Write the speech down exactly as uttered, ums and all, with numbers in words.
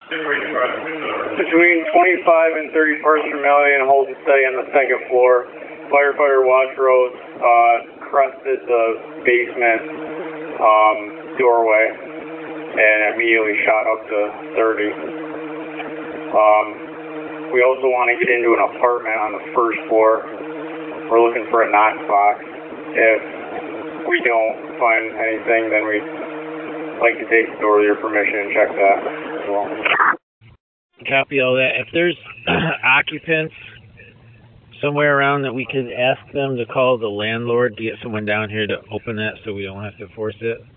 Between twenty-five and thirty parts per million, hold steady on the second floor. Firefighter watch rose, uh, crested the basement um, doorway and immediately shot up to thirty. Um, we also want to get into an apartment on the first floor. We're looking for a knock box. If we don't find anything, then we'd like to take the door with your permission and check that as well. Copy all that. If there's occupants somewhere around that we could ask them to call the landlord to get someone down here to open that so we don't have to force it.